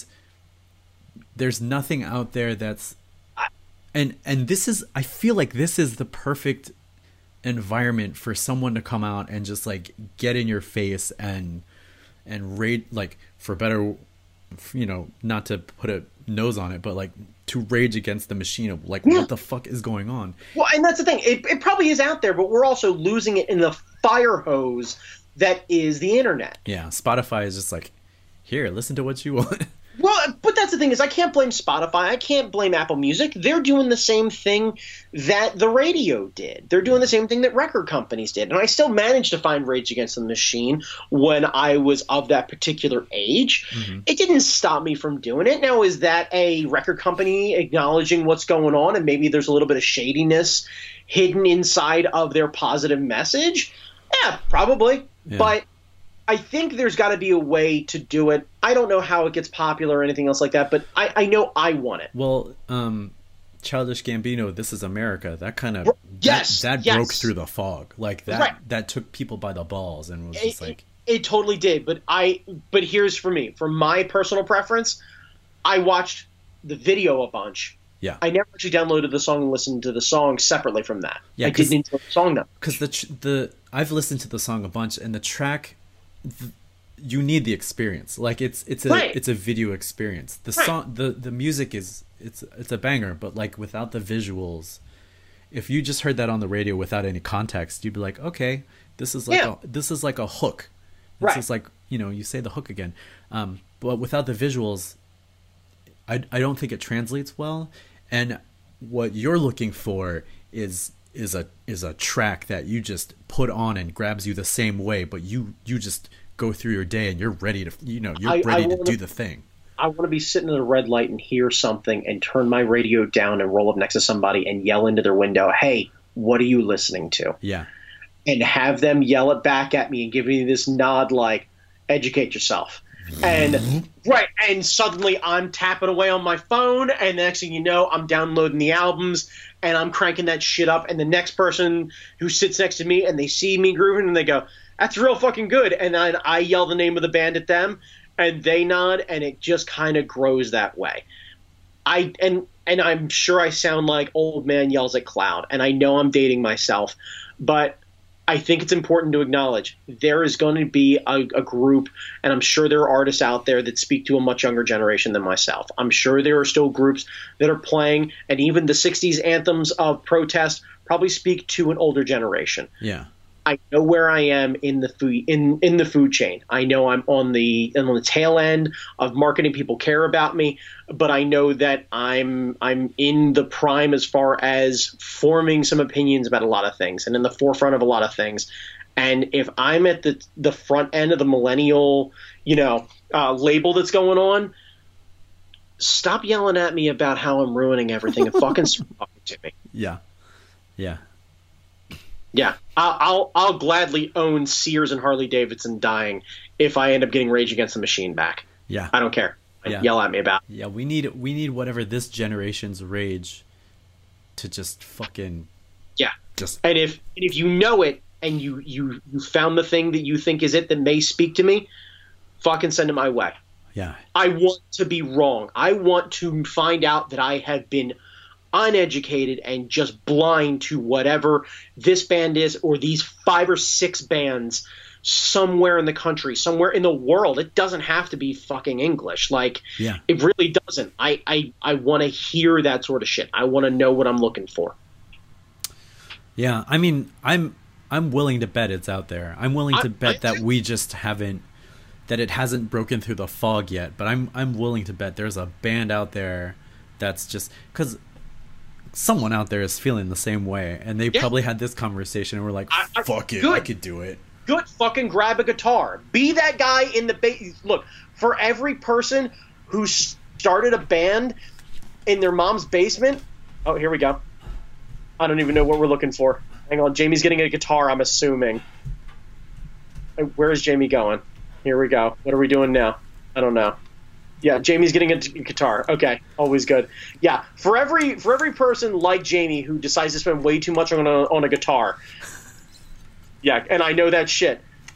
there's nothing out there that's and this is, I feel like this is the perfect environment for someone to come out and just like get in your face and rage, like, for better, you know, not to put a nose on it, but like to rage against the machine of like, what the fuck is going on? Well, and that's the thing. It probably is out there, but we're also losing it in the fire hose that is the internet. Yeah, Spotify is just like, here, listen to what you want. Well, but that's the thing is I can't blame Spotify. I can't blame Apple Music. They're doing the same thing that the radio did. They're doing the same thing that record companies did. And I still managed to find Rage Against the Machine when I was of that particular age. Mm-hmm. It didn't stop me from doing it. Now, is that a record company acknowledging what's going on and maybe there's a little bit of shadiness hidden inside of their positive message? Yeah, probably. Yeah. But I think there's got to be a way to do it. I don't know how it gets popular or anything else like that, but I know I want it. Well, Childish Gambino, This Is America, that kind of that broke through the fog. Like that took people by the balls and was just like it totally did. But here's for me, for my personal preference, I watched the video a bunch. Yeah, I never actually downloaded the song and listened to the song separately from that. Yeah, I didn't enjoy the song though. Because the I've listened to the song a bunch, and the track, you need the experience. Like it's a video experience. The song, the music is it's a banger, but like without the visuals, if you just heard that on the radio without any context, you'd be like, okay, this is like a hook. This is like, you know, you say the hook again, but without the visuals, I don't think it translates well. And what you're looking for is a track that you just put on and grabs you the same way, but you just go through your day and you're ready to, you know, ready to do the thing. I want to be sitting at a red light and hear something and turn my radio down and roll up next to somebody and yell into their window, hey, what are you listening to? Yeah. And have them yell it back at me and give me this nod like, educate yourself. And and suddenly I'm tapping away on my phone, and the next thing you know, I'm downloading the albums and I'm cranking that shit up, and the next person who sits next to me and they see me grooving and they go, that's real fucking good, and then I yell the name of the band at them and they nod, and it just kind of grows that way. And I'm sure I sound like old man yells at cloud, and I know I'm dating myself, but I think it's important to acknowledge there is going to be a group, and I'm sure there are artists out there that speak to a much younger generation than myself. I'm sure there are still groups that are playing, and even the 60s anthems of protest probably speak to an older generation. Yeah. I know where I am in the food in the food chain. I know I'm on the tail end of marketing. People care about me, but I know that I'm in the prime as far as forming some opinions about a lot of things and in the forefront of a lot of things. And if I'm at the front end of the millennial, label that's going on, stop yelling at me about how I'm ruining everything and fucking start talking to me. Yeah. Yeah. Yeah, I'll gladly own Sears and Harley Davidson dying if I end up getting Rage Against the Machine back. Yeah, I don't care. Yell at me about it. Yeah, we need whatever this generation's rage to just fucking just. And if you know it and you found the thing that you think is it that may speak to me, fucking send it my way. Yeah, I want to be wrong. I want to find out that I have been uneducated and just blind to whatever this band is, or these 5 or 6 bands somewhere in the country, somewhere in the world. It doesn't have to be fucking English. It really doesn't. I want to hear that sort of shit. I want to know what I'm looking for. Yeah, I mean, I'm willing to bet it's out there. I'm willing to bet that we just haven't, that it hasn't broken through the fog yet. But I'm willing to bet there's a band out there that's just, because someone out there is feeling the same way, and they probably had this conversation and were like, fuck it, I could do it. Good, fucking grab a guitar. Be that guy in the look, for every person who started a band in their mom's basement. Oh, here we go. I don't even know what we're looking for. Hang on, Jamie's getting a guitar, I'm assuming. Where is Jamie going? Here we go. What are we doing now? I don't know. Yeah, Jamie's getting a guitar. Okay, always good. Yeah, for every person like Jamie who decides to spend way too much on a guitar. Yeah, and I know that shit.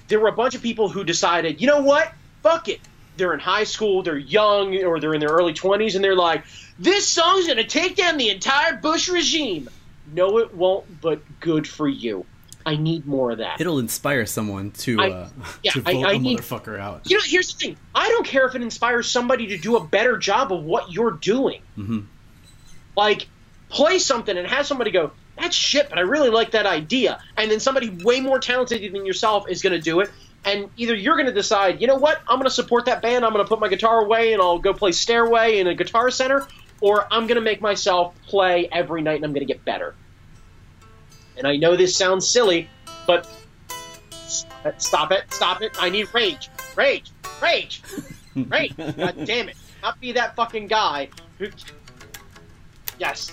there were a bunch of people who decided, you know what? Fuck it. They're in high school, they're young, or they're in their early 20s, and they're like, this song's going to take down the entire Bush regime. No, it won't, but good for you. I need more of that. It'll inspire someone to vote a motherfucker out. You know, here's the thing. I don't care if it inspires somebody to do a better job of what you're doing. Mm-hmm. Like, play something and have somebody go, that's shit, but I really like that idea. And then somebody way more talented than yourself is going to do it. And either you're going to decide, you know what, I'm going to support that band, I'm going to put my guitar away and I'll go play Stairway in a Guitar Center, or I'm going to make myself play every night and I'm going to get better. And I know this sounds silly, but stop it. I need rage. Rage. God damn it. Not be that fucking guy who... Yes.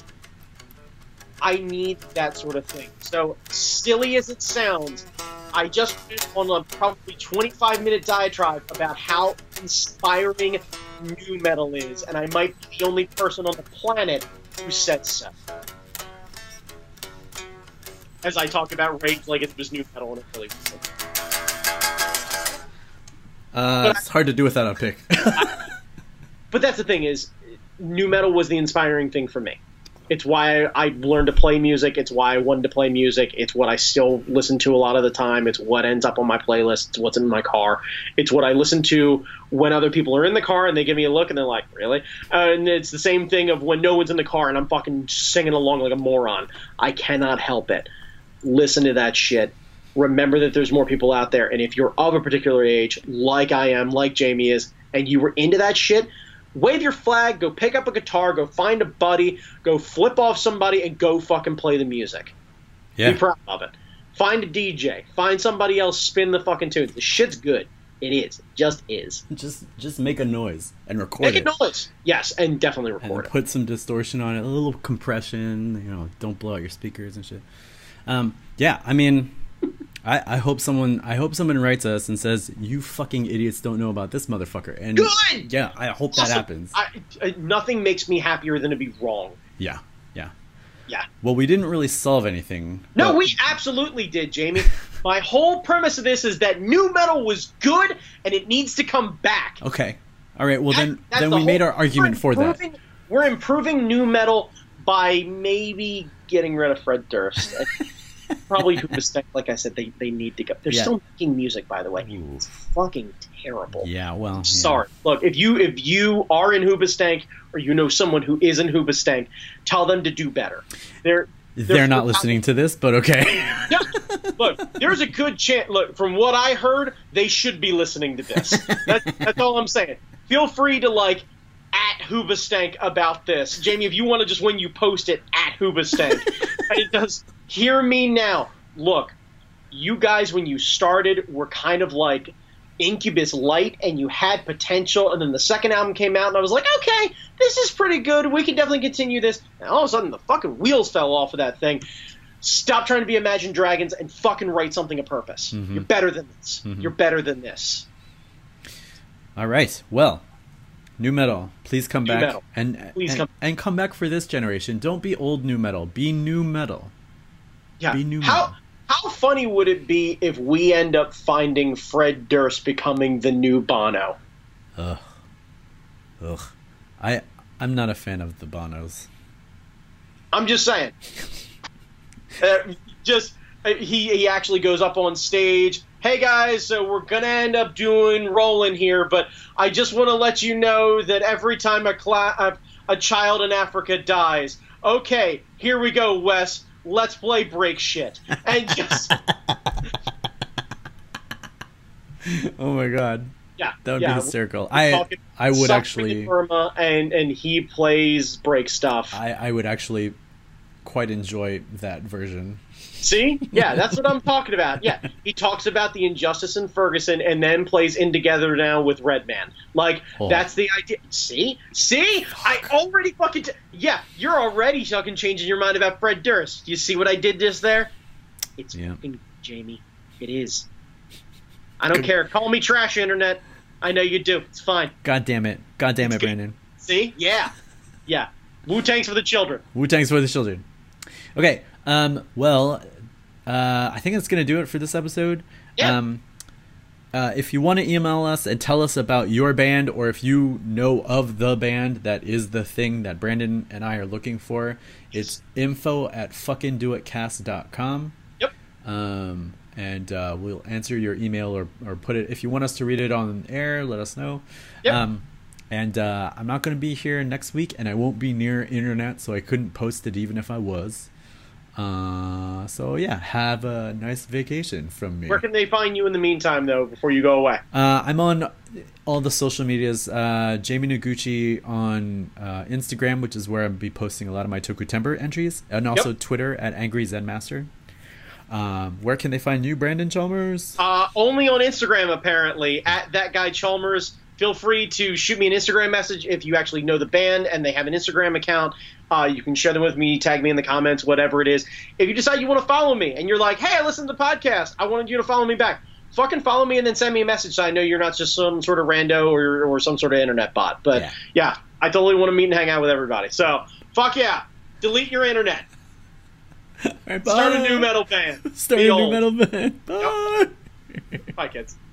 I need that sort of thing. So, silly as it sounds, I just went on a probably 25-minute diatribe about how inspiring nu metal is, and I might be the only person on the planet who said so. As I talk about rage like it was nu metal, and it really wasn't. It's hard to do without a pick. But that's the thing is, nu metal was the inspiring thing for me. It's why I learned to play music. It's why I wanted to play music. It's what I still listen to a lot of the time. It's what ends up on my playlist. It's what's in my car. It's what I listen to when other people are in the car and they give me a look and they're like, really? And it's the same thing of when no one's in the car and I'm fucking singing along like a moron. I cannot help it. Listen to that shit. Remember that there's more people out there. And if you're of a particular age, like I am, like Jamie is, and you were into that shit, wave your flag, go pick up a guitar, go find a buddy, go flip off somebody, and go fucking play the music. Yeah. Be proud of it. Find a DJ. Find somebody else, spin the fucking tunes. The shit's good. It is. It just is. Just make a noise and record it. Make a noise. Yes, and definitely record it. Put some distortion on it, a little compression, don't blow out your speakers and shit. Yeah, I mean... I hope someone writes us and says, you fucking idiots don't know about this motherfucker. And good! Yeah, I hope that happens. Nothing makes me happier than to be wrong. Yeah. Yeah. Well, we didn't really solve anything. No, we absolutely did, Jamie. My whole premise of this is that nu metal was good and it needs to come back. Okay. All right, well then we made our argument for that. We're improving nu metal by maybe getting rid of Fred Durst. Probably Hoobastank, like I said, they need to go. They're still making music, by the way. Ooh. It's fucking terrible. Yeah, well, yeah. Sorry. Look, if you are in Hoobastank or you know someone who is in Hoobastank, tell them to do better. They're not listening to this, but okay. Yeah, look, there's a good chance. Look, from what I heard, they should be listening to this. That's all I'm saying. Feel free to at Hoobastank about this. Jamie, if you want to just when you post it at Hoobastank. And it does. Hear me now. Look, you guys, when you started, were kind of like Incubus light, and you had potential, and then the second album came out, and I was like, okay, this is pretty good. We can definitely continue this. And all of a sudden, the fucking wheels fell off of that thing. Stop trying to be Imagine Dragons and fucking write something of purpose. Mm-hmm. You're better than this. Mm-hmm. You're better than this. All right. Well, nu metal, please come back. Metal. And come back for this generation. Don't be old nu metal. Be new metal. Yeah. Be new metal. How funny would it be if we end up finding Fred Durst becoming the new Bono? Ugh. I'm not a fan of the Bonos. I'm just saying. He actually goes up on stage. Hey guys, so we're gonna end up doing Rollin' here, but I just want to let you know that every time a child in Africa dies, okay, here we go, Wes. Let's play break shit. And just oh my god. Yeah. That would be hysterical. I would actually Burma and he plays break stuff. I would actually quite enjoy that version. See? Yeah, that's what I'm talking about. Yeah. He talks about the injustice in Ferguson and then plays In Together Now with Redman. That's the idea. See? I already fucking... yeah, you're already fucking changing your mind about Fred Durst. You see what I did just there? It's fucking Jamie. It is. I don't care. Call me trash, Internet. I know you do. It's fine. God damn it, Brandon. See? Yeah. Yeah. Wu-Tang's for the children. Wu-Tang's for the children. Okay. I think that's going to do it for this episode. Yeah. If you want to email us and tell us about your band, or if you know of the band that is the thing that Brandon and I are looking for, it's info@fuckingdoitcast.com. Yep. And we'll answer your email or put it. If you want us to read it on air, let us know. Yep. I'm not going to be here next week, and I won't be near internet, so I couldn't post it even if I was. So yeah, have a nice vacation from me. Where can they find you in the meantime, though, before you go away? I'm on all the social medias. Jamie Noguchi on Instagram, which is where I'll be posting a lot of my Toku Temper entries, and also Twitter @AngryZenMaster. Where can they find you, Brandon Chalmers? Only on Instagram, apparently, @ThatGuyChalmers. Feel free to shoot me an Instagram message if you actually know the band and they have an Instagram account. You can share them with me, tag me in the comments, whatever it is. If you decide you want to follow me and you're like, hey, I listened to the podcast, I wanted you to follow me back, fucking follow me and then send me a message so I know you're not just some sort of rando or some sort of internet bot. But yeah, I totally want to meet and hang out with everybody. So fuck yeah, delete your internet. Right, Start a new metal band. Start a new metal band. Bye. Yep. Bye, kids.